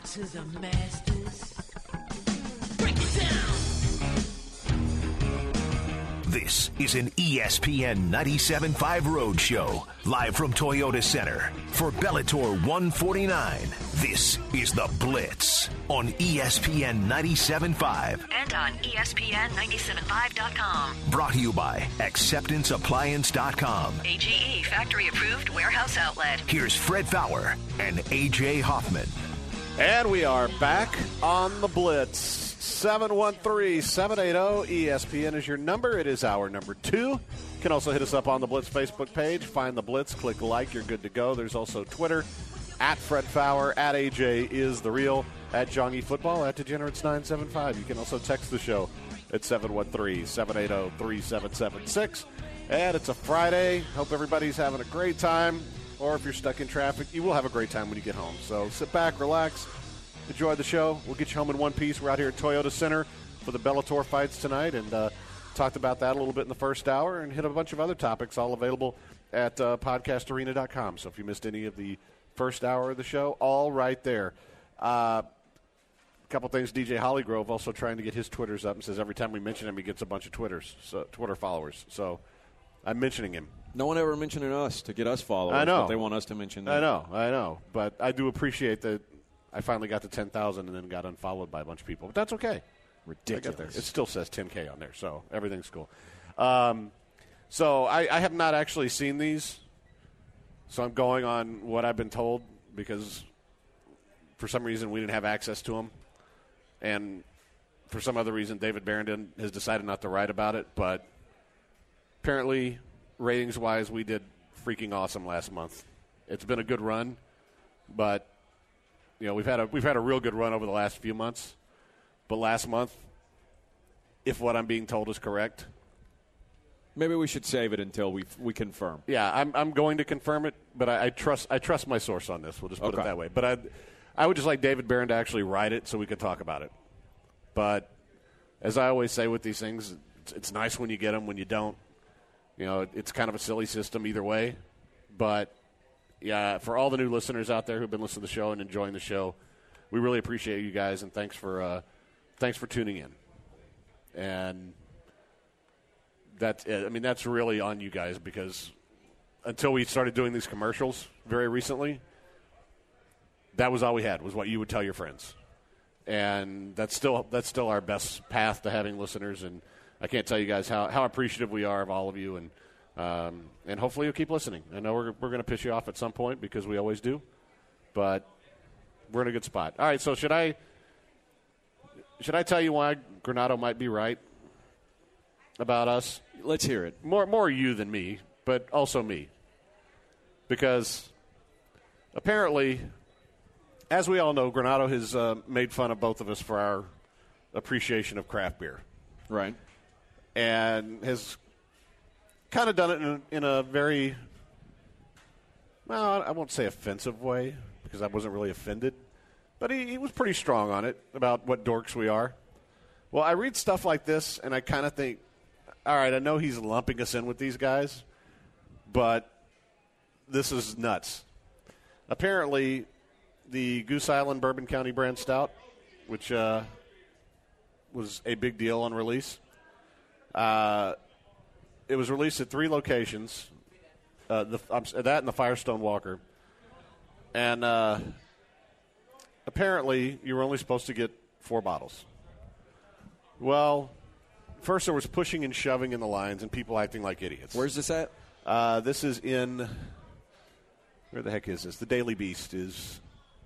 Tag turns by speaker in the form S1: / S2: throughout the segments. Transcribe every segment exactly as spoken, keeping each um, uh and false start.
S1: to the masters. Break it down.
S2: This is an E S P N ninety-seven point five Road Show, live from Toyota Center. For Bellator one forty-nine, this is The Blitz on E S P N ninety-seven point five.
S3: And on E S P N ninety-seven point five dot com.
S2: Brought to you by acceptance appliance dot com.
S3: A G E factory-approved warehouse outlet.
S2: Here's Fred Fowler and A J Hoffman.
S4: And we are back on The Blitz. seven one three, seven eight zero, E S P N is your number. It is our number two. You can also hit us up on the Blitz Facebook page. Find The Blitz, click like, you're good to go. There's also Twitter, at Fred Fowler, at A J is the real, at Jongy Football, at Degenerates nine seven five. You can also text the show at seven one three, seven eight zero, three seven seven six. And it's a Friday. Hope everybody's having a great time. Or if you're stuck in traffic, you will have a great time when you get home. So sit back, relax, enjoy the show. We'll get you home in one piece. We're out here at Toyota Center for the Bellator fights tonight, and uh, talked about that a little bit in the first hour and hit a bunch of other topics, all available at uh, podcast arena dot com. So if you missed any of the first hour of the show, all right there. Uh, a couple things. D J Hollygrove also trying to get his Twitters up and says every time we mention him, he gets a bunch of Twitters, so, Twitter followers. So I'm mentioning him.
S5: No one ever mentioning us to get us followers.
S4: I know.
S5: But they want us to mention them.
S4: I know, I know. But I do appreciate that I finally got to ten thousand and then got unfollowed by a bunch of people. But that's okay.
S5: Ridiculous.
S4: There. It still says ten K on there, so everything's cool. Um, so I, I have not actually seen these, so I'm going on what I've been told because for some reason we didn't have access to them. And for some other reason, David Barrington has decided not to write about it. But apparently, ratings-wise, we did freaking awesome last month. It's been a good run, but you know we've had a we've had a real good run over the last few months. But last month, if what I'm being told is correct,
S5: maybe we should save it until we we confirm.
S4: Yeah, I'm I'm going to confirm it, but I, I trust I trust my source on this. We'll just put
S5: okay.
S4: it that way. But I I would just like David Barron to actually write it so we could talk about it. But as I always say with these things, it's, it's nice when you get them. When you don't, you know, it's kind of a silly system either way. But yeah, for all the new listeners out there who've been listening to the show and enjoying the show, we really appreciate you guys, and thanks for uh, thanks for tuning in. And that's it. I mean, that's really on you guys because until we started doing these commercials very recently, that was all we had was what you would tell your friends. And that's still that's still our best path to having listeners. And I can't tell you guys how, how appreciative we are of all of you. And um, and hopefully you'll keep listening. I know we're we're going to piss you off at some point because we always do. But we're in a good spot. All right, so should I should I tell you why Granato might be right about us?
S5: Let's hear it.
S4: More more you than me, but also me. Because apparently, as we all know, Granato has uh, made fun of both of us for our appreciation of craft beer.
S5: Right.
S4: And has kind of done it in a, in a very, well, I won't say offensive way because I wasn't really offended. But he, he was pretty strong on it about what dorks we are. Well, I read stuff like this, and I kind of think, all right, I know he's lumping us in with these guys, but this is nuts. Apparently, the Goose Island Bourbon County Brand Stout, which uh, was a big deal on release, uh, it was released at three locations, uh, the, um, that and the Firestone Walker. And uh, apparently, you were only supposed to get four bottles. Well, first there was pushing and shoving in the lines and people acting like idiots.
S5: Where's this at?
S4: Uh, this is in, where the heck is this? The Daily Beast is,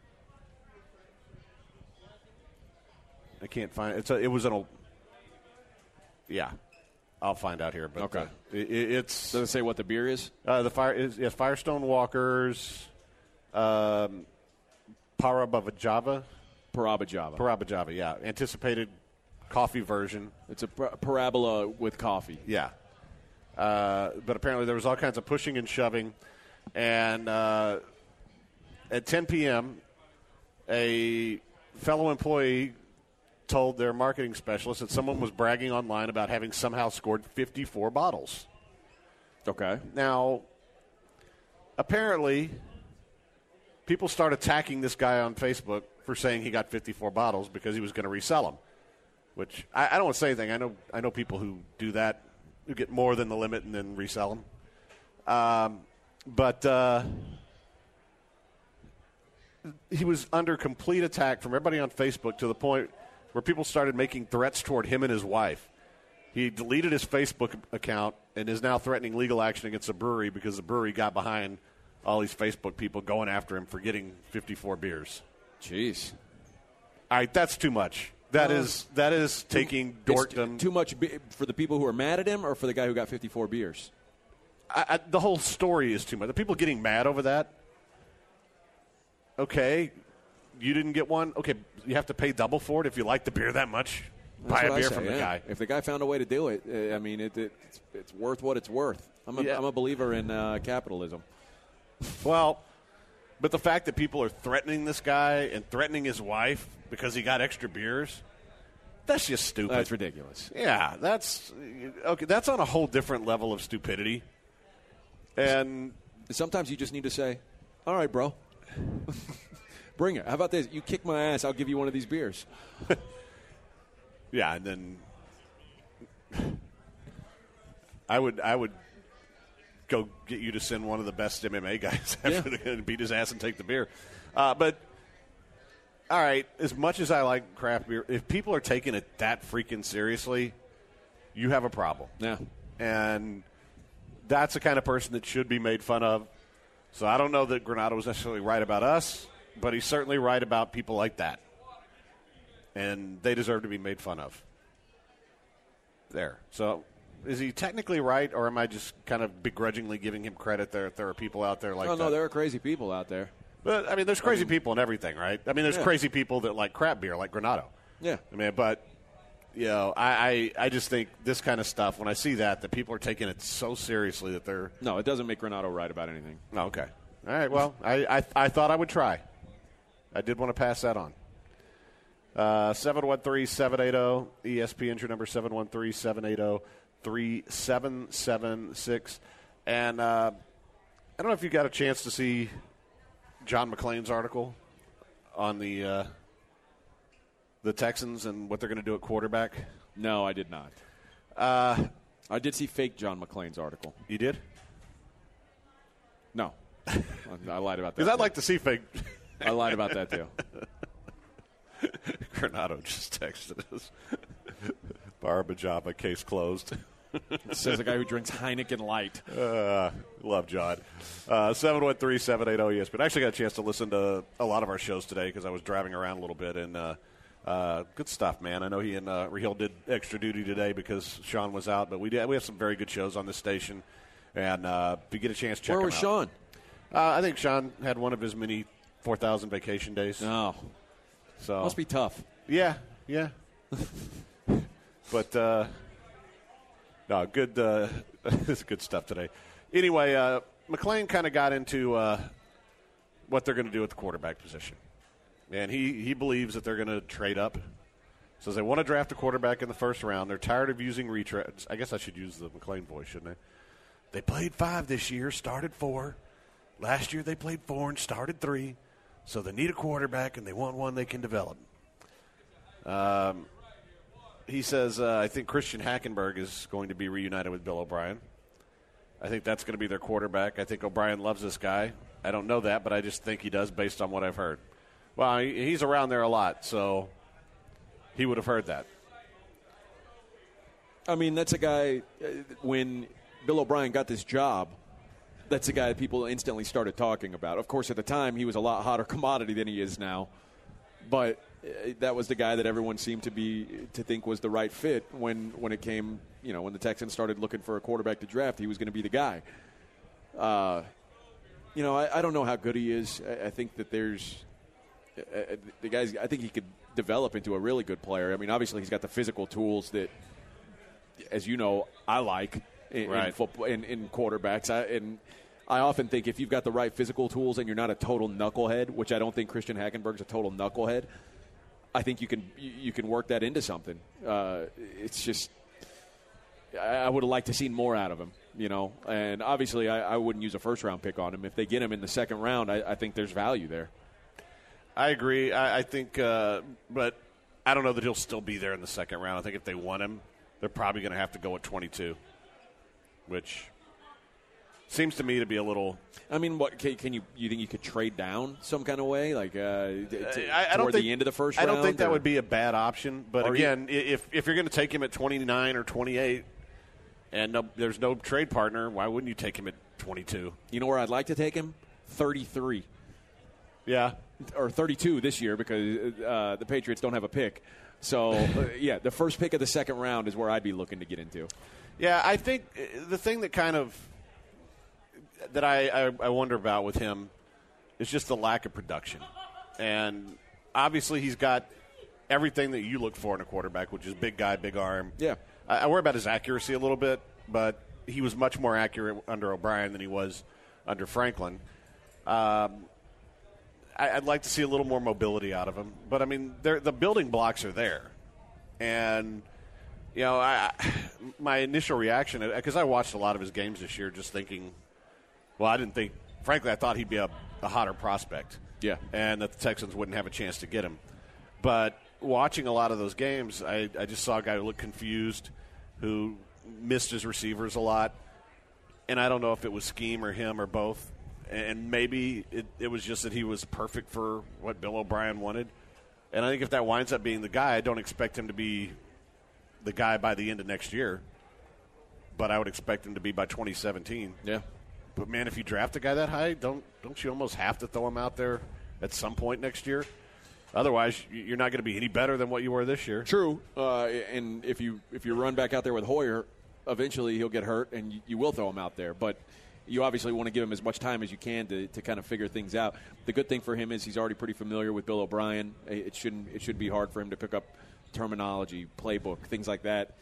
S4: I can't find, it's a, it was in a, yeah, I'll find out here. But
S5: okay.
S4: Uh, it, it's.
S5: Does it say what the beer is?
S4: Uh, the fire is, yeah, Firestone Walkers, um, Parabajava.
S5: Parabajava.
S4: Parabajava, yeah. Anticipated coffee version.
S5: It's a par- parabola with coffee.
S4: Yeah. Uh, but apparently there was all kinds of pushing and shoving. And uh, at ten p.m., a fellow employee told their marketing specialist that someone was bragging online about having somehow scored fifty-four bottles.
S5: Okay.
S4: Now, apparently, people start attacking this guy on Facebook for saying he got fifty-four bottles because he was going to resell them. Which I, I don't want to say anything. I know I know people who do that, who get more than the limit and then resell them. Um, but uh, he was under complete attack from everybody on Facebook to the point where people started making threats toward him and his wife. He deleted his Facebook account and is now threatening legal action against the brewery because the brewery got behind all these Facebook people going after him for getting fifty-four beers.
S5: Jeez.
S4: All right, that's too much. That
S5: Uh,
S4: is that is taking
S5: It's
S4: dorkdom.
S5: too much be- for the people who are mad at him or for the guy who got fifty-four beers?
S4: I, I, the whole story is too much. The people getting mad over that. Okay, you didn't get one. Okay, you have to pay double for it if you like the beer that much.
S5: That's
S4: Buy a
S5: what I
S4: beer
S5: say,
S4: from the
S5: yeah.
S4: guy.
S5: If the guy found a way to do it, uh, I mean, it, it, it's, it's worth what it's worth. I'm a,
S4: Yeah.
S5: I'm a believer in uh, capitalism.
S4: Well, but the fact that people are threatening this guy and threatening his wife because he got extra beers, that's just stupid.
S5: That's ridiculous.
S4: Yeah, that's okay. That's on a whole different level of stupidity. And
S5: Sometimes you just need to say, all right, bro. Bring it. How about this? You kick my ass, I'll give you one of these beers.
S4: yeah, and then I would I would go get you to send one of the best M M A guys after
S5: Yeah.
S4: they're going to beat his ass and take the beer. Uh, but all right, as much as I like craft beer, if people are taking it that freaking seriously, you have a problem.
S5: Yeah.
S4: And that's the kind of person that should be made fun of. So I don't know that Granado was necessarily right about us, but he's certainly right about people like that. And they deserve to be made fun of. There. So is he technically right, or am I just kind of begrudgingly giving him credit there if there are people out there like
S5: Oh,
S4: that?
S5: no, there are crazy people out there.
S4: But, I mean, there's crazy people in everything, right? I mean, there's
S5: Yeah.
S4: crazy people that like crap beer, like Granado.
S5: Yeah.
S4: I mean, but, you know, I, I, I just think this kind of stuff, when I see that, that people are taking it so seriously that they're
S5: No, it doesn't make Granado right about anything.
S4: – oh, okay. All right, well, I, I, I thought I would try. I did want to pass that on. Uh, seven one three, seven eight zero, E S P N's your number, seven one three, seven eight zero, three seven seven six. And uh, I don't know if you got a chance to see John McClain's article on the uh, the Texans and what they're going to do at quarterback.
S5: No, I did not.
S4: Uh,
S5: I did see fake John McClain's article.
S4: you did?
S5: No. I lied about that.
S4: Because I'd
S5: too.
S4: like to see fake.
S5: I lied about that, too.
S4: Granado just texted us. Barba Java, case closed.
S5: Says the guy who drinks Heineken Light.
S4: Uh, love John. Uh, seven one three, seven eight zero, E S P N. I actually got a chance to listen to a lot of our shows today because I was driving around a little bit. And uh, uh, good stuff, man. I know he and uh, Raheel did extra duty today because Sean was out. But we did, we have some very good shows on this station. And uh, if you get a chance, check
S5: Where
S4: them
S5: was
S4: out.
S5: Sean?
S4: Uh, I think Sean had one of his many four thousand vacation days.
S5: No.
S4: So
S5: Must be tough.
S4: Yeah, yeah. but uh, no, good. Uh, it's good stuff today. Anyway, uh, McClain kind of got into uh, what they're going to do at the quarterback position, and he he believes that they're going to trade up. Says they want to draft a quarterback in the first round. They're tired of using retreads. I guess I should use the McClain voice, shouldn't I? They played five this year, started four. Last year they played four and started three. So they need a quarterback, and they want one they can develop. Um, he says, uh, I think Christian Hackenberg is going to be reunited with Bill O'Brien. I think that's going to be their quarterback. I think O'Brien loves this guy. I don't know that, but I just think he does based on what I've heard. Well, he, he's around there a lot, so he would have heard that.
S5: I mean, that's a guy, uh, when Bill O'Brien got this job, that's a guy that people instantly started talking about. Of course, at the time, he was a lot hotter commodity than he is now. But uh, that was the guy that everyone seemed to be to think was the right fit when, when it came, you know, when the Texans started looking for a quarterback to draft, he was going to be the guy. Uh, you know, I, I don't know how good he is. I, I think that there's uh, the guys. I think he could develop into a really good player. I mean, obviously, he's got the physical tools that, as you know, I like in,
S4: Right.
S5: in football in, in quarterbacks. I, and I often think if you've got the right physical tools and you're not a total knucklehead, which I don't think Christian Hackenberg's a total knucklehead, I think you can you, you can work that into something. Uh, it's just I, I would have liked to seen more out of him, you know. And obviously, I, I wouldn't use a first round pick on him. If they get him in the second round, I, I think there's value there.
S4: I agree. I, I think, uh, but I don't know that he'll still be there in the second round. I think if they want him, they're probably going to have to go at twenty-two, which seems to me to be a little.
S5: I mean, what can, can you you think you could trade down some kind of way, like uh, to,
S4: I, I don't
S5: toward
S4: think,
S5: the end of the first
S4: I
S5: round?
S4: don't think that
S5: or?
S4: would be a bad option. But
S5: Or
S4: again, you, if if you're going to take him at twenty-nine or twenty-eight, and no, there's no trade partner, why wouldn't you take him at twenty-two?
S5: You know where I'd like to take him? thirty-three.
S4: Yeah.
S5: Or thirty-two this year because uh, the Patriots don't have a pick. So, uh, yeah, the first pick of the second round is where I'd be looking to get into.
S4: Yeah, I think the thing that kind of that I, I, I wonder about with him is just the lack of production. And obviously he's got everything that you look for in a quarterback, which is big guy, big arm.
S5: Yeah.
S4: I, I worry about his accuracy a little bit, but he was much more accurate under O'Brien than he was under Franklin. Um, I, I'd like to see a little more mobility out of him. But, I mean, the building blocks are there. And, you know, I, my initial reaction, because I watched a lot of his games this year just thinking, well, I didn't think, frankly, I thought he'd be a, a hotter prospect.
S5: Yeah.
S4: And that the Texans wouldn't have a chance to get him. But watching a lot of those games, I, I just saw a guy who looked confused, who missed his receivers a lot. And I don't know if it was scheme or him or both. And maybe it, it was just that he was perfect for what Bill O'Brien wanted. And I think if that winds up being the guy, I don't expect him to be the guy by the end of next year. But I would expect him to be by twenty seventeen.
S5: Yeah.
S4: But, man, if you draft a guy that high, don't don't you almost have to throw him out there at some point next year? Otherwise, you're not going to be any better than what you were this year.
S5: True. Uh, and if you if you run back out there with Hoyer, eventually he'll get hurt, and you, you will throw him out there. But you obviously want to give him as much time as you can to, to kind of figure things out. The good thing for him is he's already pretty familiar with Bill O'Brien. It shouldn't it should be hard for him to pick up terminology, playbook, things like that.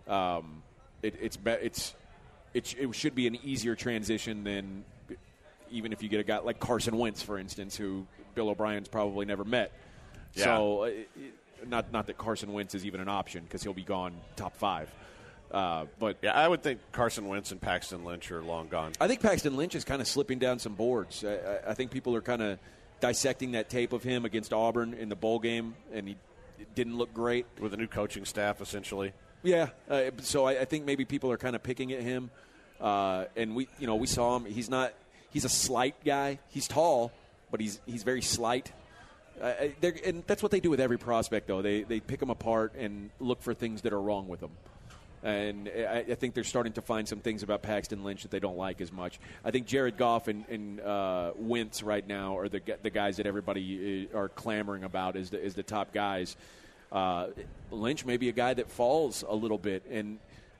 S5: Um, it, it's be, it's it, it should be an easier transition than even if you get a guy like Carson Wentz, for instance, who Bill O'Brien's probably never met.
S4: Yeah.
S5: So, it, it, not not that Carson Wentz is even an option because he'll be gone top five. Uh, but
S4: yeah, I would think Carson Wentz and Paxton Lynch are long gone.
S5: I think Paxton Lynch is kind of slipping down some boards. I, I think people are kind of dissecting that tape of him against Auburn in the bowl game, and he didn't look great
S4: with a new coaching staff, essentially.
S5: Yeah, uh, so I, I think maybe people are kind of picking at him, uh, and we, you know, we saw him. He's not. He's a slight guy. He's tall, but he's he's very slight. Uh, and that's what they do with every prospect, though. They they pick them apart and look for things that are wrong with them. And I, I think they're starting to find some things about Paxton Lynch that they don't like as much. I think Jared Goff and, and uh, Wentz right now are the the guys that everybody are clamoring about as the, as the top guys. Uh, Lynch may be a guy that falls a little bit, and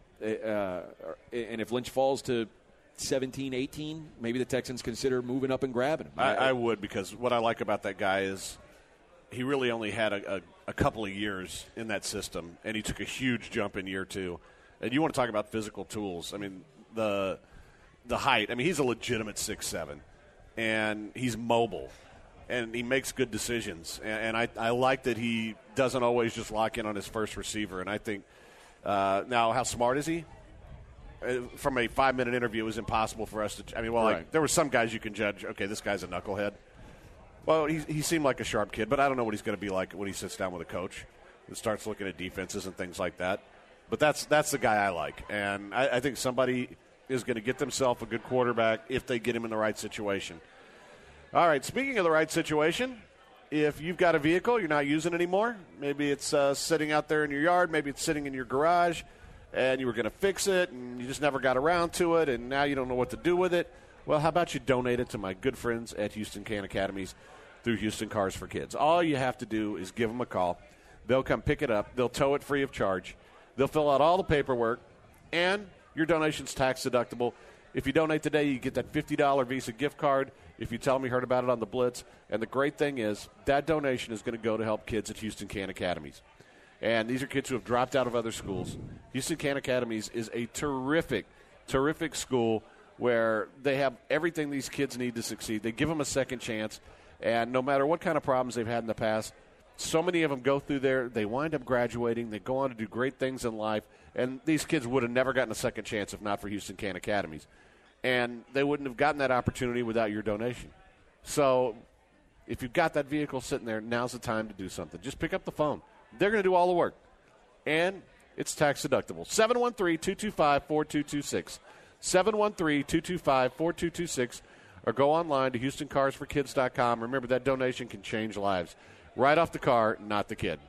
S5: uh, and if Lynch falls to seventeen, eighteen, maybe the Texans consider moving up and grabbing him.
S4: I, I would, because what I like about that guy is he really only had a, a, a couple of years in that system, and he took a huge jump in year two. And you want to talk about physical tools. I mean, the the height. I mean, he's a legitimate six seven, and he's mobile, and he makes good decisions. And, and I, I like that he doesn't always just lock in on his first receiver. And I think uh, now, how smart is he? Uh, from a five-minute interview, it was impossible for us to – I mean, well,
S5: right.
S4: like, there were some guys you can judge, okay, this guy's a knucklehead. Well, he, he seemed like a sharp kid, but I don't know what he's going to be like when he sits down with a coach and starts looking at defenses and things like that. But that's that's the guy I like. And I, I think somebody is going to get themselves a good quarterback if they get him in the right situation. All right, speaking of the right situation, if you've got a vehicle you're not using anymore, maybe it's uh, sitting out there in your yard, maybe it's sitting in your garage, and you were going to fix it, and you just never got around to it, and now you don't know what to do with it. Well, how about you donate it to my good friends at Houston Can Academies through Houston Cars for Kids. All you have to do is give them a call. They'll come pick it up. They'll tow it free of charge. They'll fill out all the paperwork, and your donation's tax deductible. If you donate today, you get that fifty dollars Visa gift card if you tell them you heard about it on the Blitz. And the great thing is that donation is going to go to help kids at Houston Can Academies. And these are kids who have dropped out of other schools. Houston Can Academies is a terrific, terrific school where they have everything these kids need to succeed. They give them a second chance, and no matter what kind of problems they've had in the past, so many of them go through there, they wind up graduating, they go on to do great things in life, and these kids would have never gotten a second chance if not for Houston Can Academies. And they wouldn't have gotten that opportunity without your donation. So if you've got that vehicle sitting there, now's the time to do something. Just pick up the phone. They're going to do all the work. And it's tax deductible. seven one three, two two five, four two two six. seven one three, two two five, four two two six. Or go online to houston cars for kids dot com. Remember, that donation can change lives. Right off the car, not the kid.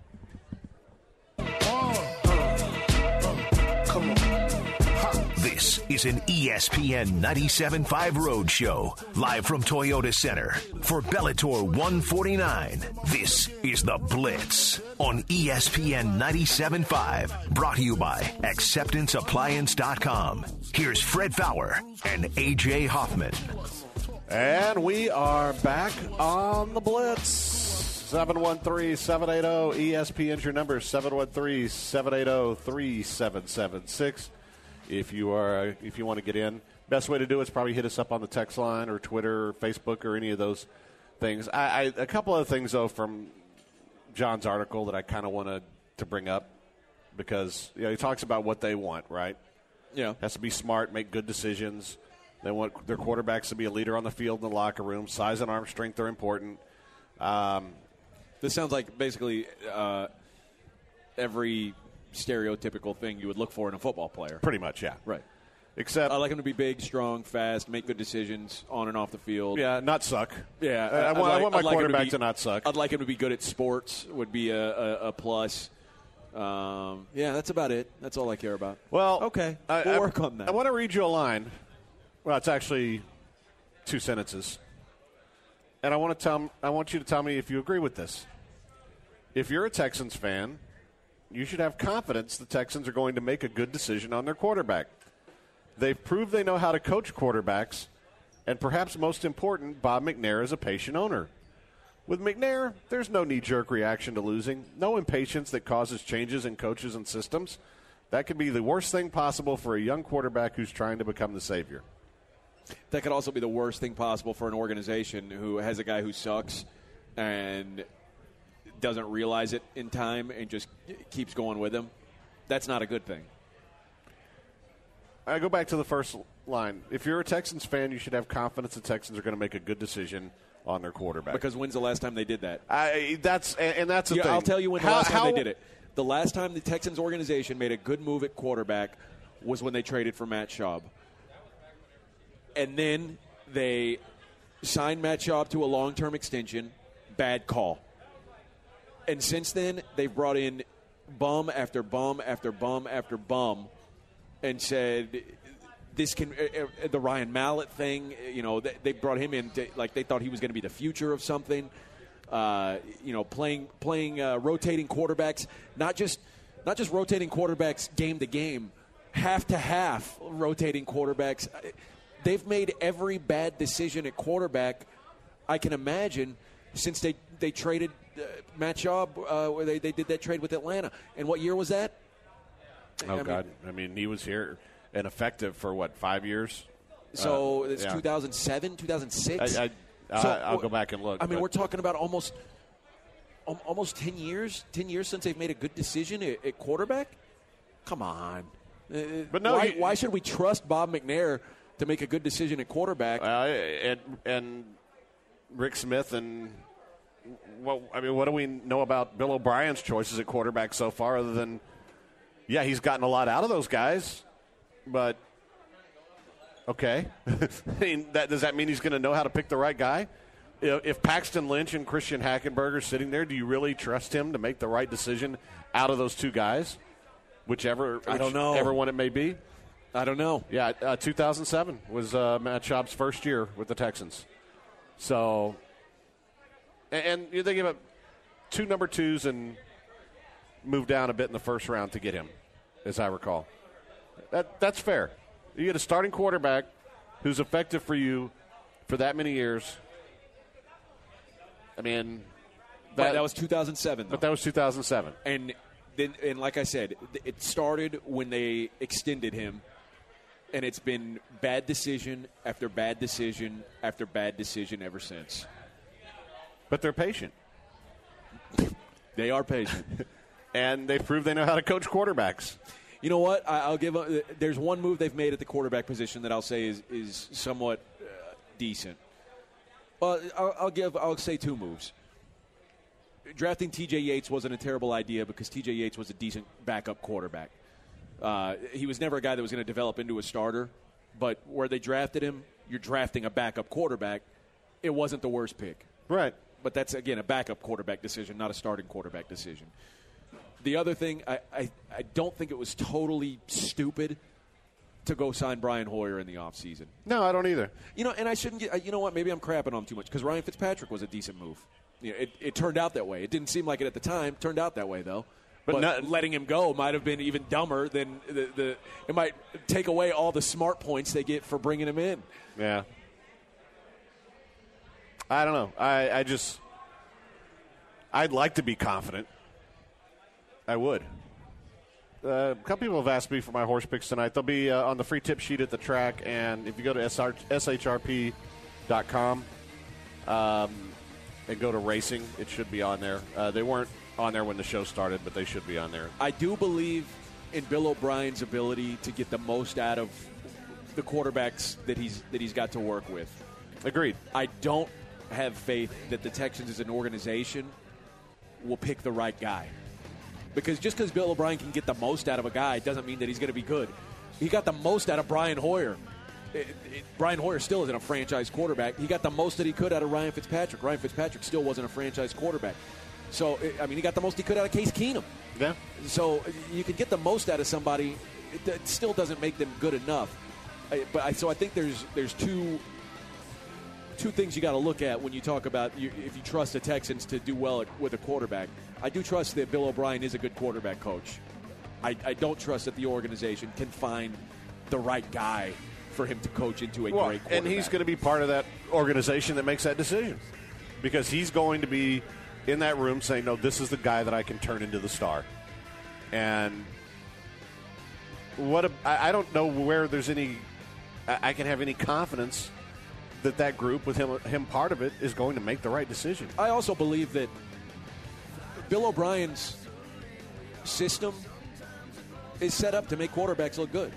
S2: This is an E S P N ninety-seven point five Road Show, live from Toyota Center. For Bellator one forty-nine, this is The Blitz on E S P N ninety-seven point five. Brought to you by acceptance appliance dot com. Here's Fred Fowler and A J Hoffman.
S4: And we are back on The Blitz. seven one three, seven eight zero, E S P N's your number, seven one three, seven eight zero, three seven seven six. If you are, if you want to get in, best way to do it is probably hit us up on the text line or Twitter or Facebook or any of those things. I, I a couple of things, though, from John's article that I kind of wanted to bring up because you know, he talks about what they want, right?
S5: Yeah.
S4: Has to be smart, make good decisions. They want their quarterbacks to be a leader on the field in the locker room. Size and arm strength are important. Um,
S5: This sounds like basically uh, every stereotypical thing you would look for in a football player.
S4: pretty much, yeah.
S5: Right.
S4: Except,
S5: I like him to be big, strong, fast, make good decisions on and off the field.
S4: yeah, not suck.
S5: Yeah,
S4: I, I,
S5: I'd
S4: want, I
S5: like-
S4: want my
S5: I'd like him
S4: quarterback
S5: be-
S4: to not suck.
S5: I'd like him to be good at sports. Would be a, a, a plus. Um, yeah, that's about it. That's all I care about.
S4: Well,
S5: okay,
S4: I,
S5: we'll
S4: I,
S5: work on that.
S4: I want to read you a line. Well, it's actually two sentences, and I want to tell. I want you to tell me if you agree with this. If you're a Texans fan, you should have confidence the Texans are going to make a good decision on their quarterback. They've proved they know how to coach quarterbacks, and perhaps most important, Bob McNair is a patient owner. With McNair, there's no knee-jerk reaction to losing, no impatience that causes changes in coaches and systems. That could be the worst thing possible for a young quarterback who's trying to become the savior.
S5: That could also be the worst thing possible for an organization who has a guy who sucks and doesn't realize it in time and just keeps going with him. That's not a good thing.
S4: I go back to the first line. If you're a Texans fan, you should have confidence the Texans are going to make a good decision on their quarterback.
S5: Because when's the last time they did that?
S4: I, that's and, and that's the
S5: Yeah,
S4: thing.
S5: I'll tell you when the
S4: How-
S5: last time
S4: how-
S5: they did it. The last time the Texans organization made a good move at quarterback was when they traded for Matt Schaub. And then they signed Matt Schaub to a long-term extension. Bad call. And since then, they've brought in bum after bum after bum after bum and said this can uh, uh, the Ryan Mallett thing, you know, they, they brought him in to, like they thought he was going to be the future of something. Uh, you know, playing playing uh, rotating quarterbacks, not just not just rotating quarterbacks game to game, half to half rotating quarterbacks. They've made every bad decision at quarterback I can imagine since they they traded uh, Matt Schaub, uh, where they, they did that trade with Atlanta. And what year was that?
S4: Oh,
S5: I mean-
S4: God. I mean, he was here and effective for, what, five years?
S5: So
S4: Uh,
S5: it's
S4: yeah.
S5: two thousand seven, two thousand six.
S4: I, I, I,
S5: So,
S4: I'll
S5: wh-
S4: go back and look.
S5: I mean,
S4: but-
S5: we're talking about almost al- almost ten years, ten years since they've made a good decision at, at quarterback. Come on, Uh,
S4: But no,
S5: why,
S4: you-
S5: why should we trust Bob McNair to make a good decision at quarterback?
S4: Uh, and and Rick Smith and well, I mean, what do we know about Bill O'Brien's choices at quarterback so far? Other than, yeah, he's gotten a lot out of those guys, but okay, I mean, that, does that mean he's going to know how to pick the right guy? You know, if Paxton Lynch and Christian Hackenberg are sitting there, do you really trust him to make the right decision out of those two guys, whichever
S5: I don't know.
S4: whichever one it may be?
S5: I don't know.
S4: Yeah, uh, two thousand seven was uh, Matt Schaub's first year with the Texans. So, and, and you're thinking about two number twos and move down a bit in the first round to get him, as I recall. That That's fair. You get a starting quarterback who's effective for you for that many years. I mean,
S5: That,
S4: that,
S5: that was two thousand seven, though.
S4: but that was two thousand seven.
S5: and then, and like I said, it started when they extended him, and it's been bad decision after bad decision after bad decision ever since.
S4: But they're patient,
S5: They are patient.
S4: and they've proved they know how to coach quarterbacks.
S5: You know what? I, I'll give. A, there's one move they've made at the quarterback position that I'll say is is somewhat uh, decent. Well, I'll, I'll give. I'll say two moves. Drafting T J Yates wasn't a terrible idea because T J Yates was a decent backup quarterback. Uh, he was never a guy that was going to develop into a starter, but where they drafted him, you're drafting a backup quarterback. It wasn't the worst pick.
S4: Right.
S5: But that's, again, a backup quarterback decision, not a starting quarterback decision. The other thing, I, I, I don't think it was totally stupid to go sign Brian Hoyer in the offseason.
S4: No, I don't either.
S5: You know, and I shouldn't get, you know what, maybe I'm crapping on him too much because Ryan Fitzpatrick was a decent move. You know, it, it turned out that way. It didn't seem like it at the time. Turned out that way, though. But, but not, letting him go might have been even dumber than the, the – it might take away all the smart points they get for bringing him in.
S4: Yeah. I don't know. I, I just – I'd like to be confident. I would. Uh, a couple people have asked me for my horse picks tonight. They'll be uh, on the free tip sheet at the track, and if you go to S H R P dot com um, and go to racing, it should be on there. Uh, they weren't on there when the show started, but they should be on there.
S5: I do believe in Bill O'Brien's ability to get the most out of the quarterbacks that he's that he's got to work with.
S4: Agreed.
S5: I don't have faith that the Texans as an organization will pick the right guy. Because just because Bill O'Brien can get the most out of a guy doesn't mean that he's going to be good. He got the most out of Brian Hoyer. It, it, Brian Hoyer still isn't a franchise quarterback. He got the most that he could out of Ryan Fitzpatrick. Ryan Fitzpatrick still wasn't a franchise quarterback. So, I mean, he got the most he could out of Case Keenum.
S4: Yeah.
S5: So you can get the most out of somebody. It, it still doesn't make them good enough. I, but I, so I think there's there's two two things you got to look at when you talk about you, if you trust the Texans to do well with a quarterback. I do trust that Bill O'Brien is a good quarterback coach. I, I don't trust that the organization can find the right guy for him to coach into a
S4: well,
S5: great quarterback.
S4: And he's going to be part of that organization that makes that decision because he's going to be in that room saying, no, this is the guy that I can turn into the star. And what a, I, I don't know where there's any I, I can have any confidence that that group with him him part of it is going to make the right decision.
S5: I also believe that Bill O'Brien's system is set up to make quarterbacks look good,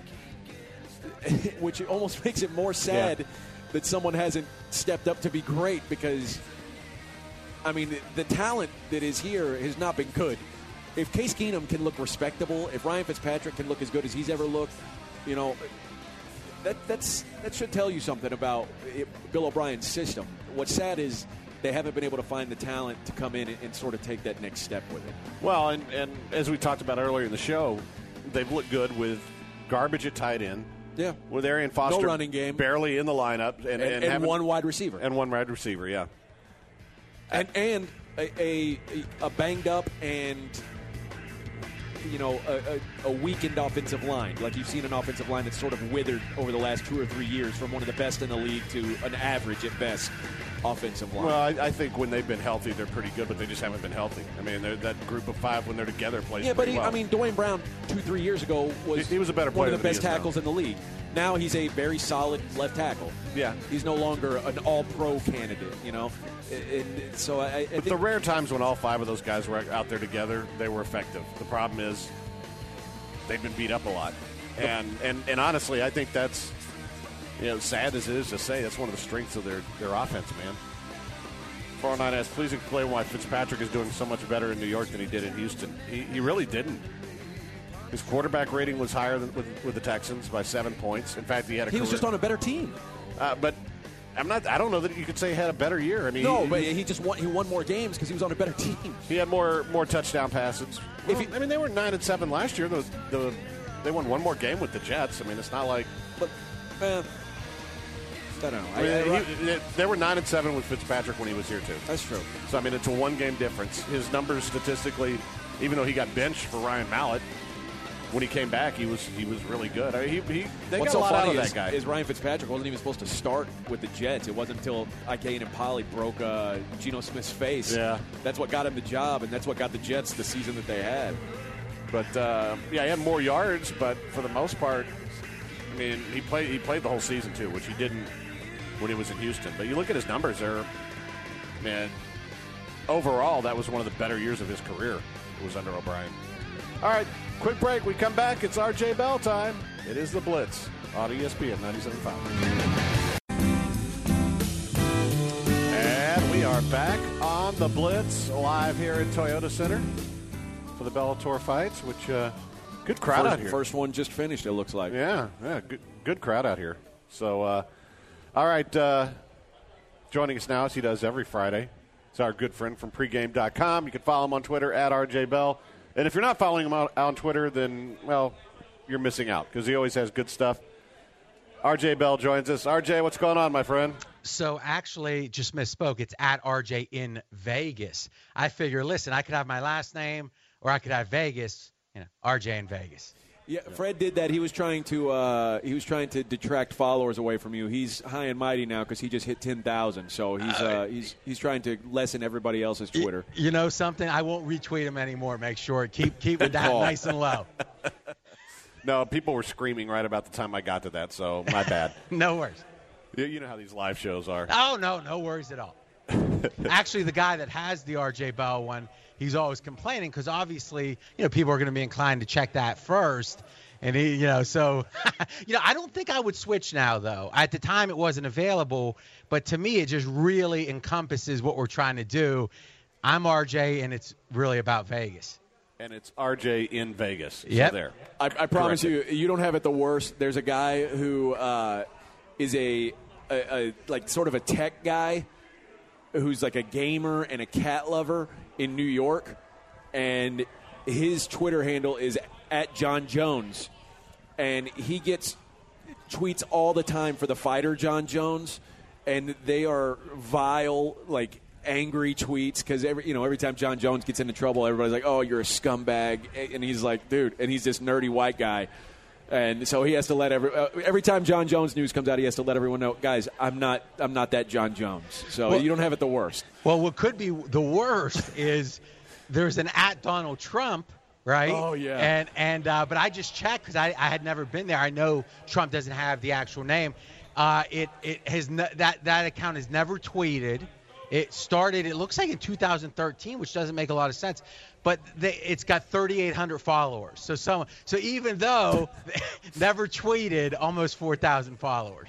S5: which almost makes it more sad yeah. that someone hasn't stepped up to be great because, I mean, the, the talent that is here has not been good. If Case Keenum can look respectable, if Ryan Fitzpatrick can look as good as he's ever looked, you know, that that's that should tell you something about it, Bill O'Brien's system. What's sad is they haven't been able to find the talent to come in and, and sort of take that next step with it.
S4: Well, and, and as we talked about earlier in the show, they've looked good with garbage at tight end.
S5: Yeah.
S4: With Arian Foster
S5: no running game.
S4: barely in the lineup. And,
S5: and,
S4: and,
S5: and one wide receiver.
S4: And one wide receiver, yeah.
S5: And, and a, a, a banged up and, you know, a, a, a weakened offensive line. Like you've seen an offensive line that's sort of withered over the last two or three years from one of the best in the league to an average at best offensive line.
S4: Well, I, I think when they've been healthy, they're pretty good, but they just haven't been healthy. I mean, that group of five, when they're together, plays
S5: Yeah, but he,
S4: well.
S5: I mean, Dwayne Brown two, three years ago was,
S4: he, he was a better
S5: one
S4: player
S5: of the best
S4: than he is
S5: tackles
S4: now.
S5: in the league. Now he's a very solid left tackle.
S4: Yeah.
S5: He's no longer an all-pro candidate, you know. And so I, I
S4: But
S5: think
S4: the rare times when all five of those guys were out there together, they were effective. The problem is they've been beat up a lot. And, and, and honestly, I think that's, you know, sad as it is to say, that's one of the strengths of their, their offense, man. four oh nine asks, please explain why Fitzpatrick is doing so much better in New York than he did in Houston. He, he really didn't. His quarterback rating was higher than with, with the Texans by seven points. In fact, he had a
S5: he was
S4: career,
S5: just on a better team.
S4: Uh, but I'm not. I don't know that you could say he had a better year. I mean,
S5: No,
S4: he,
S5: but
S4: he,
S5: he just won. He won more games because he was on a better team.
S4: he had more more touchdown passes.
S5: If
S4: Well,
S5: you-
S4: I mean, they were nine and seven last year. The, the they won one more game with the Jets. I mean, it's not like.
S5: But eh, I don't know.
S4: I mean,
S5: I- I-
S4: he, they were nine and seven with Fitzpatrick when he was here too.
S5: that's true.
S4: So I mean, it's a one game difference. His numbers statistically, even though he got benched for Ryan Mallett, when he came back, he was he was really good. I mean, he, he they
S5: What's
S4: got a
S5: so
S4: lot out
S5: funny
S4: of
S5: is,
S4: that guy.
S5: is Ryan Fitzpatrick wasn't even supposed to start with the Jets. It wasn't until Ike and Polly broke uh, Geno Smith's face.
S4: Yeah.
S5: That's what got him the job, and that's what got the Jets the season that they had.
S4: But uh, yeah, he had more yards, but for the most part, I mean, he played he played the whole season too, which he didn't when he was in Houston. But you look at his numbers there, man. Overall, that was one of the better years of his career. It was under O'Brien. All right, quick break. We come back. It's R J Bell time. It is the Blitz on E S P N ninety-seven point five. back on the Blitz, live here at Toyota Center for the Bellator fights, which, uh, good crowd
S5: first,
S4: out here.
S5: First one just finished, it looks like.
S4: Yeah, yeah, good, good crowd out here. So, uh, all right, uh, joining us now, as he does every Friday, is our good friend from pregame dot com. You can follow him on Twitter, at R J Bell. And if you're not following him on, on Twitter, then, well, you're missing out, because he always has good stuff. R J Bell joins us. R J, what's going on, my friend?
S6: So actually, just misspoke. It's at R J in Vegas. I figure, listen, I could have my last name, or I could have Vegas. You know, R J in Vegas.
S5: Yeah, Fred did that. He was trying to uh, he was trying to detract followers away from you. He's high and mighty now because he just hit ten thousand. So he's uh, he's he's trying to lessen everybody else's Twitter.
S6: You know something? I won't retweet him anymore. Make sure keep keep it that nice and low.
S4: No, people were screaming right about the time I got to that, so my bad.
S6: No worries.
S4: You know how these live shows are.
S6: Oh, no, no worries at all. Actually, the guy that has the R J Bell one, he's always complaining because obviously, you know, people are going to be inclined to check that first. And, he, you know, so, you know, I don't think I would switch now, though. At the time, it wasn't available. But to me, it just really encompasses what we're trying to do. I'm R J, and it's really about Vegas.
S4: And it's R J in Vegas.
S6: Yep.
S4: So there.
S5: I, I promise you, you don't have it the worst. There's a guy who uh, is a, a, a like sort of a tech guy who's like a gamer and a cat lover in New York, and his Twitter handle is at John Jones, and he gets tweets all the time for the fighter John Jones, and they are vile, like angry tweets because every you know every time John Jones gets into trouble, everybody's like, "Oh, you're a scumbag," and he's like, "Dude," and he's this nerdy white guy. And so he has to let every uh, every time John Jones news comes out, he has to let everyone know, guys, I'm not I'm not that John Jones. So
S6: well,
S5: you don't have it the worst.
S6: Well, what could be the worst is there's an at Donald Trump, right?
S5: Oh yeah.
S6: And and uh, but I just checked because I, I had never been there. I know Trump doesn't have the actual name. Uh, it it has ne- that that account has never tweeted. It started, it looks like in two thousand thirteen, which doesn't make a lot of sense, but they, it's got thirty-eight hundred followers. So someone, so even though never tweeted, almost four thousand followers.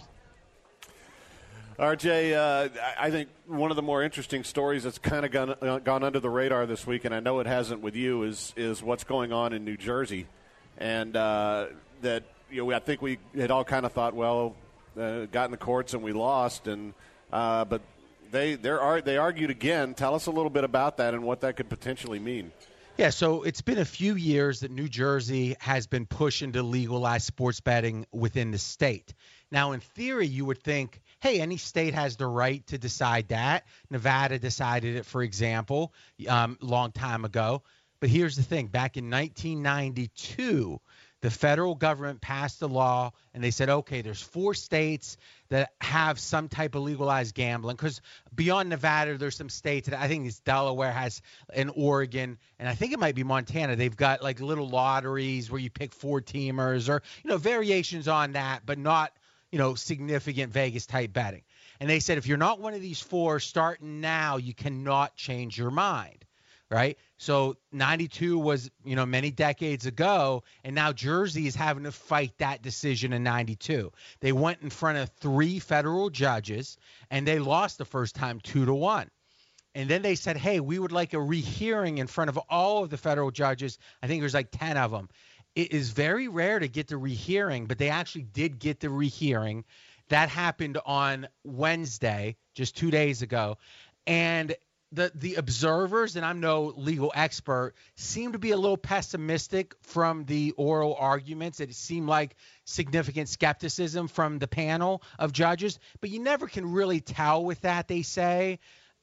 S4: R J, uh, I think one of the more interesting stories that's kind of gone, uh, gone under the radar this week, and I know it hasn't with you, is is what's going on in New Jersey, and uh, that you know I think we had all kind of thought, well, uh, got in the courts and we lost, and uh, but. They are they argued again. Tell us a little bit about that and what that could potentially mean.
S6: Yeah, so it's been a few years that New Jersey has been pushing to legalize sports betting within the state. Now, in theory, you would think, hey, any state has the right to decide that. Nevada decided it, for example, um, a long time ago. But here's the thing. Back in nineteen ninety-two, the federal government passed a law, and they said, okay, there's four states that have some type of legalized gambling. Because beyond Nevada, there's some states that I think it's Delaware has, and Oregon, and I think it might be Montana. They've got like little lotteries where you pick four teamers or, you know, variations on that, but not, you know, significant Vegas type betting. And they said, if you're not one of these four, starting now, you cannot change your mind. Right. So ninety-two was, you know, many decades ago. And now Jersey is having to fight that decision in ninety-two. They went in front of three federal judges and they lost the first time two to one. And then they said, hey, we would like a rehearing in front of all of the federal judges. I think there's like ten of them. It is very rare to get the rehearing, but they actually did get the rehearing. That happened on Wednesday, just two days ago. And The the observers, and I'm no legal expert, seem to be a little pessimistic from the oral arguments. It seemed like significant skepticism from the panel of judges. But you never can really tell with that, they say.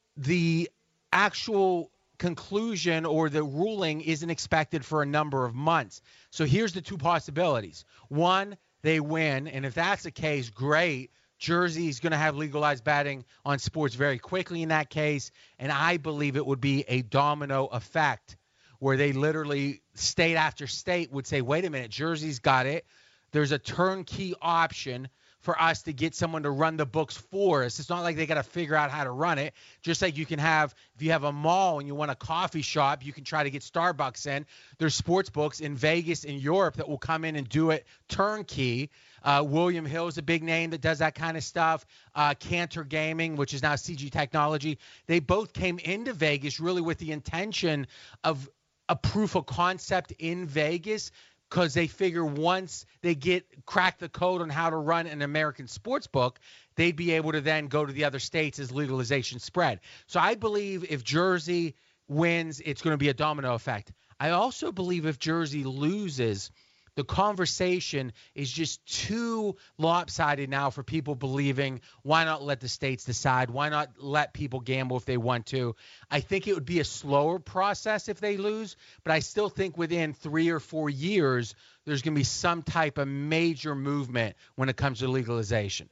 S6: The actual conclusion or the ruling isn't expected for a number of months. So here's the two possibilities. One, they win, and if that's the case, great. Jersey's going to have legalized betting on sports very quickly in that case, and I believe it would be a domino effect where they literally, state after state, would say, wait a minute, Jersey's got it. There's a turnkey option for us to get someone to run the books for us. It's not like they got to figure out how to run it. Just like you can have, if you have a mall and you want a coffee shop, you can try to get Starbucks in. There's sports books in Vegas and Europe that will come in and do it turnkey. Uh, William Hill is a big name that does that kind of stuff. Uh, Cantor Gaming, which is now C G Technology. They both came into Vegas really with the intention of a proof of concept in Vegas, because they figure once they get crack the code on how to run an American sports book, they'd be able to then go to the other states as legalization spread. So I believe if Jersey wins, it's going to be a domino effect. I also believe if Jersey loses, the conversation is just too lopsided now for people believing, why not let the states decide? Why not let people gamble if they want to? I think it would be a slower process if they lose, but I still think within three or four years, there's going to be some type of major movement when it comes to legalization.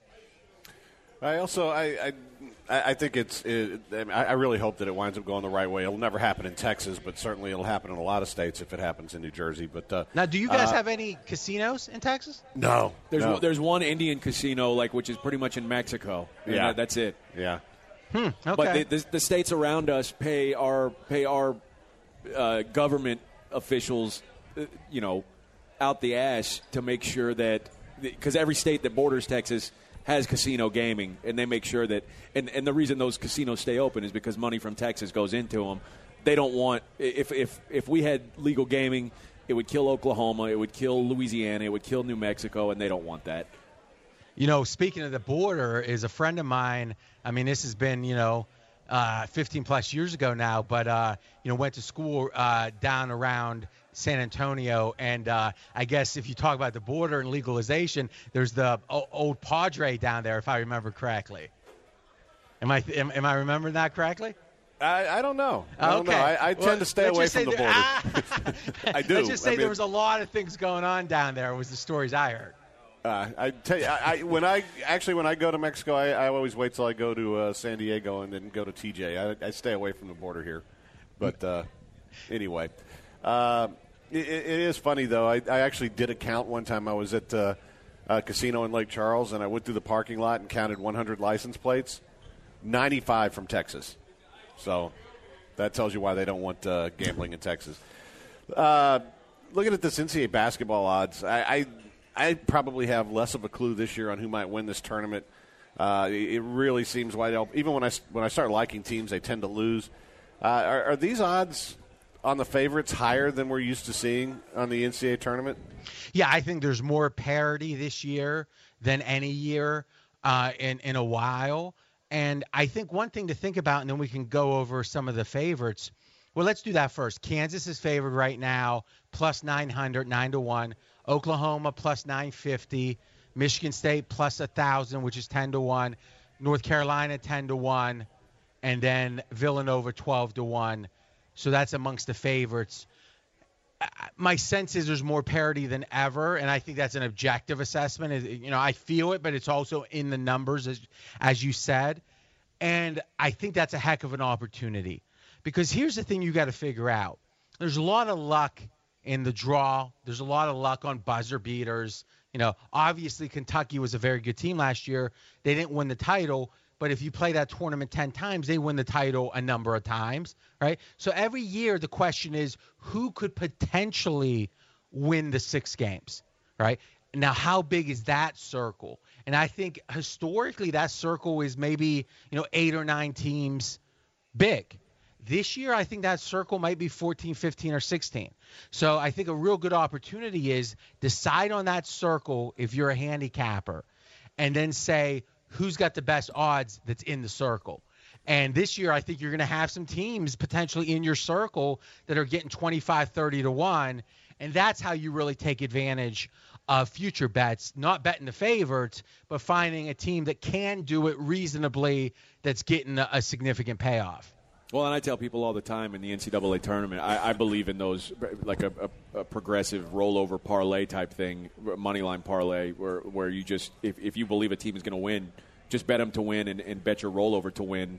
S4: I also I I, I think it's it, I really hope that it winds up going the right way. It'll never happen in Texas, but certainly it'll happen in a lot of states if it happens in New Jersey. But uh,
S6: now, do you guys
S4: uh,
S6: have any casinos in Texas?
S4: No,
S5: There's
S4: no.
S5: one, there's one Indian casino, like which is pretty much in Mexico. And
S4: Yeah.
S5: that- that's it.
S4: yeah.
S6: Hmm, okay.
S5: But the, the, the states around us pay our pay our uh, government officials, uh, you know, out the ass to make sure that, because every state that borders Texas has casino gaming, and they make sure that, and, and the reason those casinos stay open is because money from Texas goes into them. They don't want, if if if we had legal gaming, it would kill Oklahoma, it would kill Louisiana, it would kill New Mexico, and they don't want that.
S6: You know, speaking of the border, is a friend of mine. I mean, this has been, you know, uh, fifteen plus years ago now, but, uh, you know, went to school uh, down around San Antonio. And uh, I guess if you talk about the border and legalization, there's the o- old Padre down there, if I remember correctly. Am I am, am I remembering that correctly?
S4: I, I don't know. I don't
S6: Okay.
S4: know. I, I tend
S6: Well,
S4: to stay
S6: let's
S4: away
S6: just
S4: from
S6: say
S4: the
S6: there-
S4: border.
S6: Ah!
S4: I do.
S6: Let's just say
S4: I mean-
S6: there was a lot of things going on down there, was the stories I heard.
S4: Uh, I tell you, I, I, when I actually when I go to Mexico, I, I always wait till I go to uh, San Diego and then go to T J. I, I stay away from the border here. But uh, anyway, uh, it, it is funny though. I, I actually did a count one time. I was at uh, a casino in Lake Charles, and I went through the parking lot and counted one hundred license plates, ninety-five from Texas. So that tells you why they don't want uh, gambling in Texas. Uh, looking at this N C double A basketball odds, I. I I probably have less of a clue this year on who might win this tournament. Uh, it really seems wide open. Even when I, when I start liking teams, they tend to lose. Uh, are, are these odds on the favorites higher than we're used to seeing on the N C double A tournament?
S6: Yeah, I think there's more parity this year than any year uh, in, in a while. And I think one thing to think about, and then we can go over some of the favorites. Well, let's do that first. Kansas is favored right now, plus nine hundred, nine to one. Oklahoma plus nine fifty, Michigan State plus one thousand, which is ten to one, North Carolina ten to one, and then Villanova twelve to one. So that's amongst the favorites. My sense is there's more parity than ever, and I think that's an objective assessment. You know, I feel it, but it's also in the numbers, as, as you said. And I think that's a heck of an opportunity, because here's the thing you got to figure out. There's a lot of luck in the draw. There's a lot of luck on buzzer beaters. You know, obviously Kentucky was a very good team last year. They didn't win the title, but if you play that tournament ten times, they win the title a number of times, right? So every year the question is, who could potentially win the six games, right? Now, how big is that circle? And I think historically that circle is maybe, you know, eight or nine teams big. This year, I think that circle might be fourteen, fifteen, or sixteen. So I think a real good opportunity is decide on that circle if you're a handicapper, and then say who's got the best odds that's in the circle. And this year, I think you're going to have some teams potentially in your circle that are getting twenty-five, thirty to one, and that's how you really take advantage of future bets, not betting the favorites, but finding a team that can do it reasonably that's getting a, a significant payoff.
S5: Well, and I tell people all the time in the N C double A tournament, I, I believe in those, like a, a, a progressive rollover parlay type thing, money line parlay, where where you just, if, if you believe a team is going to win, just bet them to win and, and bet your rollover to win.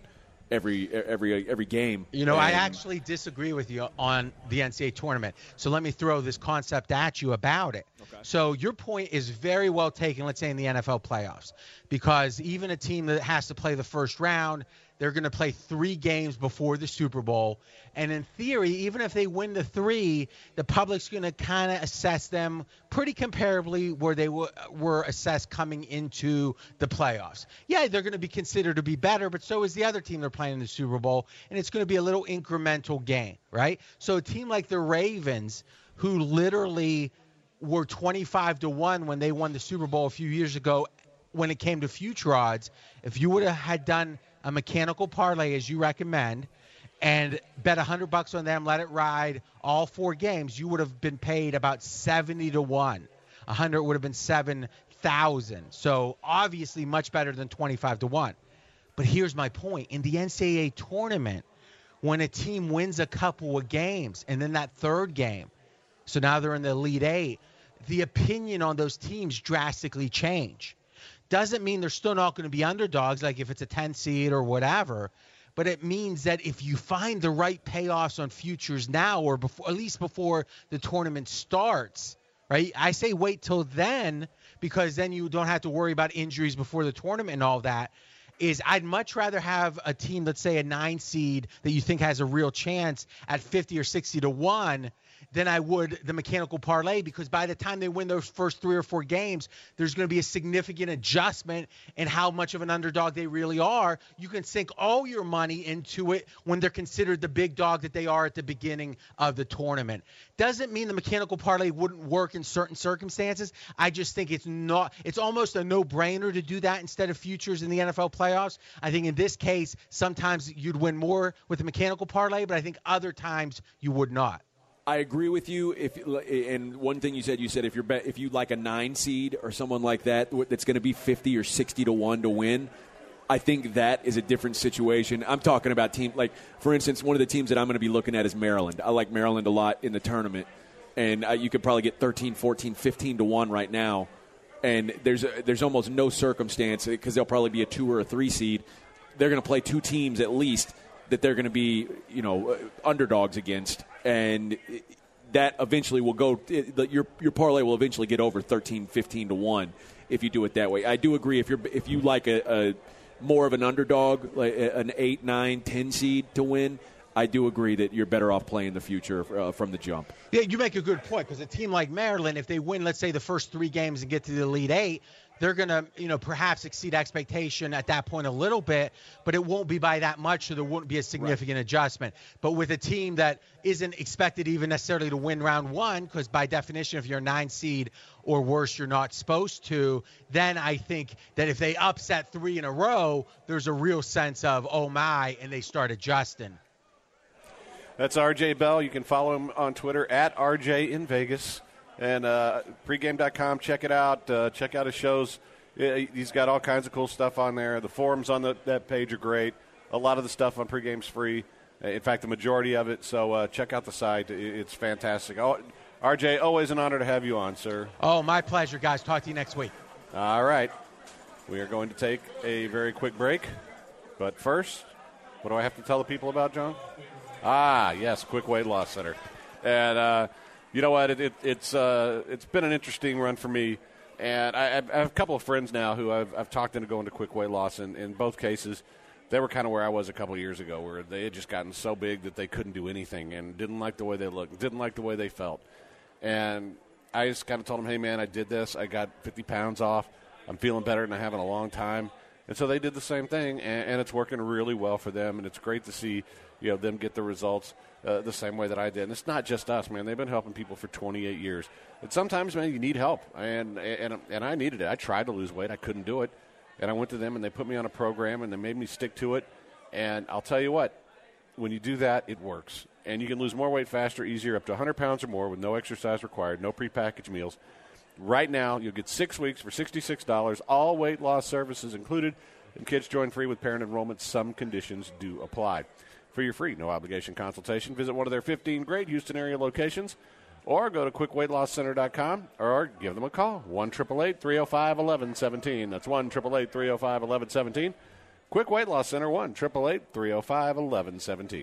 S5: every every every game.
S6: You know, I
S5: And-
S6: actually disagree with you on the N C double A tournament. So let me throw this concept at you about it.
S5: Okay.
S6: So your point is very well taken, let's say, in the N F L playoffs, because even a team that has to play the first round, they're going to play three games before the Super Bowl. And in theory, even if they win the three, the public's going to kind of assess them pretty comparably where they w- were assessed coming into the playoffs. Yeah, they're going to be considered to be better, but so is the other team they're playing in the Super Bowl, and it's going to be a little incremental gain, right? So a team like the Ravens, who literally were twenty-five to one when they won the Super Bowl a few years ago when it came to future odds, if you would have had done a mechanical parlay as you recommend and bet one hundred bucks on them, let it ride all four games, you would have been paid about seventy to one. one hundred would have been seven thousand. So obviously much better than twenty-five to one. But here's my point. In the N C double A tournament, when a team wins a couple of games and then that third game, so now they're in the Elite Eight, the opinion on those teams drastically change. Doesn't mean they're still not going to be underdogs, like if it's a ten seed or whatever, but it means that if you find the right payoffs on futures now, or before, at least before the tournament starts, right? I say wait till then, because then you don't have to worry about injuries before the tournament and all that. Is I'd much rather have a team, let's say a nine seed that you think has a real chance at fifty or sixty to one than I would the mechanical parlay, because by the time they win those first three or four games, there's going to be a significant adjustment in how much of an underdog they really are. You can sink all your money into it when they're considered the big dog that they are at the beginning of the tournament. Doesn't mean the mechanical parlay wouldn't work in certain circumstances. I just think it's not, it's almost a no-brainer to do that instead of futures in the N F L playoffs. I think in this case, sometimes you'd win more with the mechanical parlay, but I think other times you would not.
S5: I agree with you. If and one thing you said, you said if you're bet, if you like a nine seed or someone like that that's going to be fifty or sixty to one to win, I think that is a different situation. I'm talking about team like, for instance, one of the teams that I'm going to be looking at is Maryland. I like Maryland a lot in the tournament, and uh, you could probably get thirteen, fourteen, fifteen to one right now. And there's a, there's almost no circumstance, because they'll probably be a two or a three seed. They're going to play two teams at least that they're going to be, you know, underdogs against, and that eventually will go. Your your parlay will eventually get over thirteen, fifteen to one if you do it that way. I do agree if you're if you like a, a more of an underdog, like an eight, nine, ten seed to win, I do agree that you're better off playing the future uh, from the jump.
S6: Yeah, you make a good point, because a team like Maryland, if they win, let's say, the first three games and get to the Elite Eight, they're going to, you know, perhaps exceed expectation at that point a little bit, but it won't be by that much, so there won't be a significant right. adjustment. But with a team that isn't expected even necessarily to win round one, because by definition, if you're a nine seed or worse, you're not supposed to, then I think that if they upset three in a row, there's a real sense of, oh my, and they start adjusting.
S4: That's R J Bell. You can follow him on Twitter at R J in Vegas. And uh, pregame dot com, check it out. Uh, check out his shows. He's got all kinds of cool stuff on there. The forums on the, that page are great. A lot of the stuff on pregame's free. In fact, the majority of it. So uh, check out the site. It's fantastic. Oh, R J, always an honor to have you on, sir.
S6: Oh, my pleasure, guys. Talk to you next week.
S4: All right. We are going to take a very quick break. But first, what do I have to tell the people about, John? Ah, yes, Quick Weight Loss Center. And uh, you know what? It, it, it's uh, it's been an interesting run for me. And I, I have a couple of friends now who I've, I've talked into going to Quick Weight Loss. And in both cases, they were kind of where I was a couple of years ago, where they had just gotten so big that they couldn't do anything and didn't like the way they looked, didn't like the way they felt. And I just kind of told them, hey, man, I did this. I got fifty pounds off. I'm feeling better than I have in a long time. And so they did the same thing, and, and it's working really well for them. And it's great to see, you know, them get the results uh, the same way that I did. And it's not just us, man. They've been helping people for twenty-eight years. And sometimes, man, you need help. And, and, and I needed it. I tried to lose weight. I couldn't do it. And I went to them, and they put me on a program, and they made me stick to it. And I'll tell you what, when you do that, it works. And you can lose more weight faster, easier, up to one hundred pounds or more with no exercise required, no prepackaged meals. Right now, you'll get six weeks for sixty-six dollars, all weight loss services included, and kids join free with parent enrollment. Some conditions do apply. For your free, no-obligation consultation, visit one of their fifteen great Houston area locations, or go to quick weight loss center dot com, or give them a call, one eight eight eight, three oh five, eleven seventeen. That's one eight eight eight, three oh five, eleven seventeen. Quick Weight Loss Center, one eight eight eight, three oh five, eleven seventeen.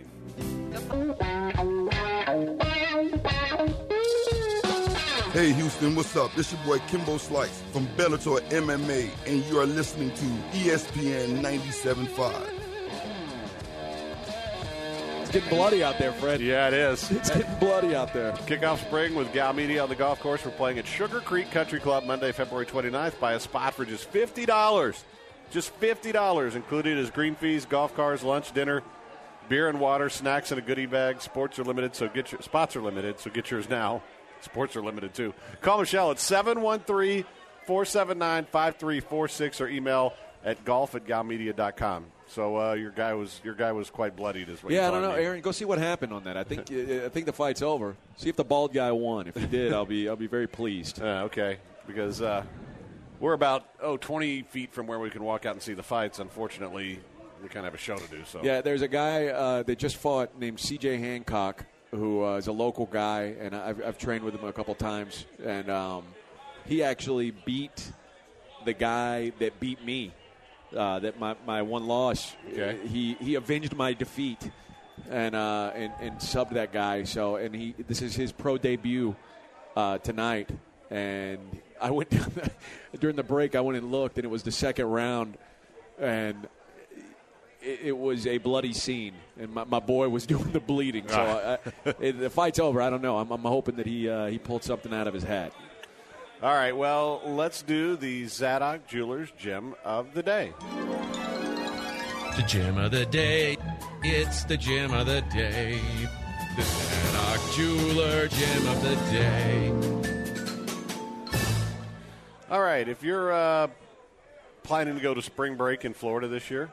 S7: Hey Houston, what's up? This your boy Kimbo Slice from Bellator M M A, and you are listening to E S P N ninety-seven point five.
S5: It's getting bloody out there, Fred.
S4: Yeah, it is.
S5: It's getting bloody out there.
S4: Kickoff spring with Gal Media on the golf course. We're playing at Sugar Creek Country Club Monday, February twenty-ninth. Buy a spot for just fifty dollars. Just fifty dollars, included as green fees, golf cars, lunch, dinner, beer and water, snacks, and a goodie bag. Sports are limited, so get your spots are limited, so get yours now. Sports are limited, too. Call Michelle at seven one three, four seven nine, five three four six or email at golf at galmedia dot com. So uh, your guy was your guy was quite bloodied, is what
S5: Yeah,
S4: you're
S5: I don't know,
S4: telling me.
S5: Aaron. Go see what happened on that. I think I think the fight's over. See if the bald guy won. If he did, I'll be I'll be very pleased.
S4: Uh, okay, because uh, we're about oh twenty feet from where we can walk out and see the fights. Unfortunately, we kind of have a show to do. So
S5: Yeah, there's a guy uh, that just fought named C J Hancock, who uh, is a local guy, and I've, I've trained with him a couple times, and um, he actually beat the guy that beat me. Uh, that my, my one loss,
S4: Okay.
S5: he he avenged my defeat, and uh, and and subbed that guy. So and he this is his pro debut uh, tonight, and I went down the, during the break. I went and looked, and it was the second round, and it, it was a bloody scene, and my, my boy was doing the bleeding. So I, it, the fight's over. I don't know. I'm, I'm hoping that he uh, he pulled something out of his hat.
S4: All right, well, let's do the Zadok Jewelers Gem of the Day.
S8: The gem of the day. It's the gem of the day. The Zadok Jeweler Gem of the day.
S4: All right, if you're uh, planning to go to spring break in Florida this year.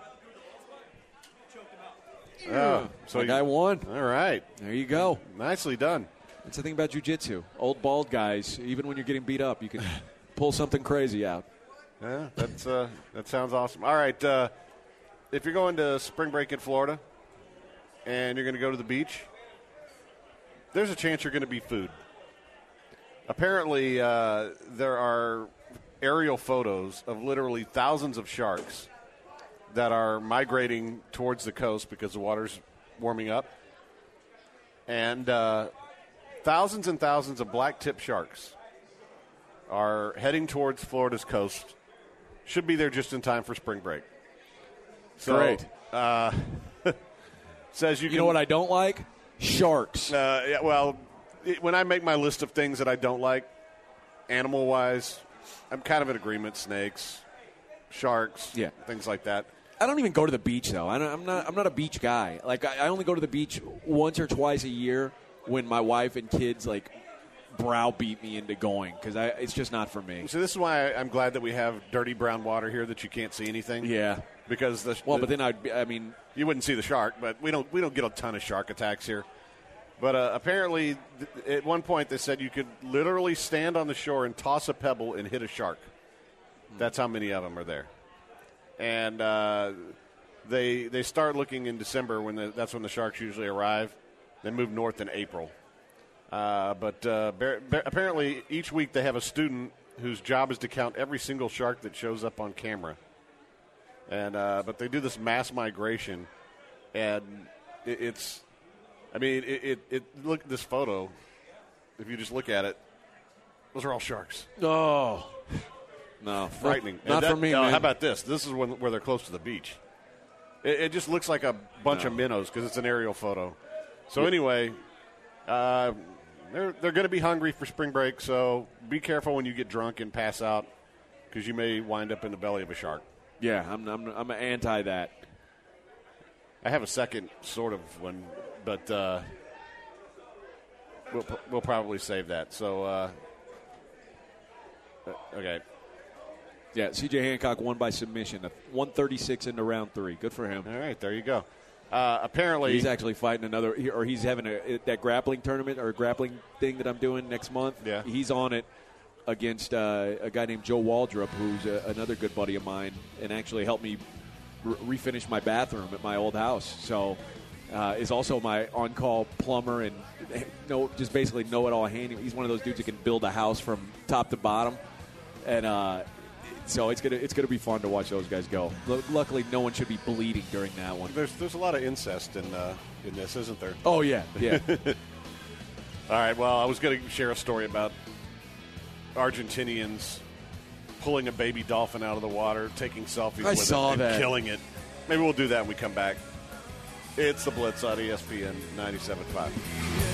S4: Oh,
S5: So the guy won.
S4: All right,
S5: There you go.
S4: nicely done.
S5: That's the thing about jiu-jitsu. Old bald guys, even when you're getting beat up, you can pull something crazy out.
S4: Yeah, that's uh, that sounds awesome. All right, uh, if you're going to spring break in Florida and you're going to go to the beach, there's a chance you're going to be food. Apparently, uh, there are aerial photos of literally thousands of sharks that are migrating towards the coast because the water's warming up, and uh, thousands and thousands of black-tip sharks are heading towards Florida's coast. Should be there just in time for spring break. So,
S5: Great.
S4: Uh, says you,
S5: You
S4: can,
S5: know what I don't like? Sharks.
S4: Uh, yeah, well, it, when I make my list of things that I don't like, animal-wise, I'm kind of in agreement. Snakes, sharks,
S5: Yeah.
S4: things like that.
S5: I don't even go to the beach, though. I don't, I'm not. I'm not a beach guy. Like I, I only go to the beach once or twice a year when my wife and kids like browbeat me into going because it's just not for me.
S4: So this is why I'm glad that we have dirty brown water here that you can't see anything.
S5: Yeah.
S4: Because the
S5: Well,
S4: the-
S5: but then I'd. Be, I mean,
S4: you wouldn't see the shark, but we don't we don't get a ton of shark attacks here. But uh, apparently, th- at one point they said you could literally stand on the shore and toss a pebble and hit a shark. That's how many of them are there. And uh, they they start looking in December when the, that's when the sharks usually arrive. They move north in April. Uh, but uh, bar- bar- apparently, each week they have a student whose job is to count every single shark that shows up on camera. And uh, but they do this mass migration, and it, it's, I mean, it, it, it. Look at this photo. If you just look at it, those are all sharks.
S5: oh, no,
S4: Frightening.
S5: Not,
S4: And that-
S5: for me,
S4: no,
S5: man.
S4: How about this? This is when, where they're close to the beach. It, it just looks like a bunch
S5: No.
S4: of minnows because it's an aerial photo. So anyway, uh, they're they're going to be hungry for spring break. So be careful when you get drunk and pass out because you may wind up in the belly of a shark.
S5: Yeah, I'm. I'm, I'm anti that.
S4: I have a second sort of one, but uh, we'll we'll probably save that. So uh, okay.
S5: Yeah, C J Hancock won by submission, one thirty-six into round three. Good for him.
S4: All right, there you go. Uh, apparently,
S5: He's actually fighting another, or he's having a that grappling tournament or grappling thing that I'm doing next month.
S4: Yeah.
S5: He's on it against uh, a guy named Joe Waldrop, who's a, another good buddy of mine, and actually helped me re- refinish my bathroom at my old house. So, uh, is also my on-call plumber and no, just basically know-it-all handy. He's one of those dudes who can build a house from top to bottom, and uh, So it's gonna it's gonna be fun to watch those guys go. L- luckily, no one should be bleeding during that one.
S4: There's there's a lot of incest in uh, in this, isn't there?
S5: Oh yeah, yeah.
S4: All right. Well, I was going to share a story about Argentinians pulling a baby dolphin out of the water, taking selfies
S5: I
S4: with
S5: saw
S4: it, and
S5: that.
S4: killing it. Maybe we'll do that when we come back. It's the Blitz on E S P N ninety-seven point five.